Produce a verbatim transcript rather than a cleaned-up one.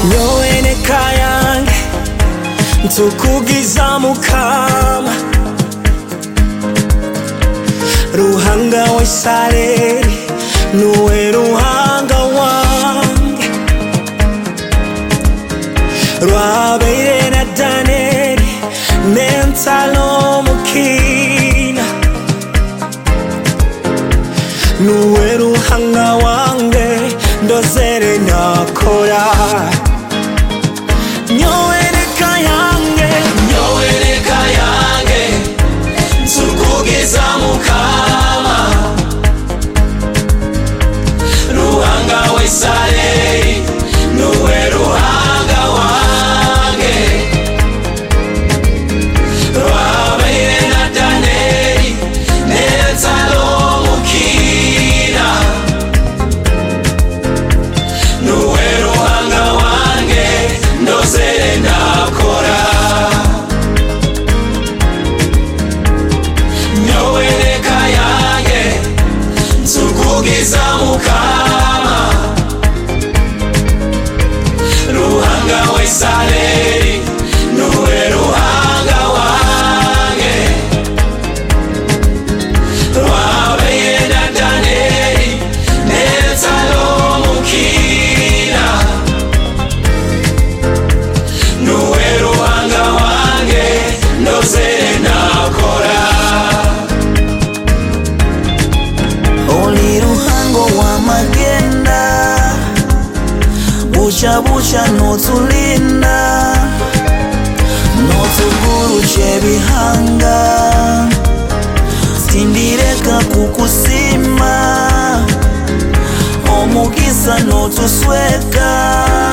nyowe neka yange ntukugiza mukama ruhanga w'isareri nuwe ruhanga wange rwabeire na Daniyeli nensalo mukina nuwe ruhanga wange ndozere nakora nyowe neka yange nyowe neka yange ntukugiza mukama ruhanga w'isareri nuwe ruhanga wange rwabeire na Daniyeli nensalo mukina nuwe ruhanga wange ndozere nakora nyowe neka yange ntukugiza mukama ruhanga w'isareri nuwe ruhanga wange rwabeire na Daniyeli nensalo mukina nuwe ruhanga wange ndozere nakora oli ruhango w'amagenda busha busha notulinda notuguruje ebihanga sindireka kukusima omugisa notusweka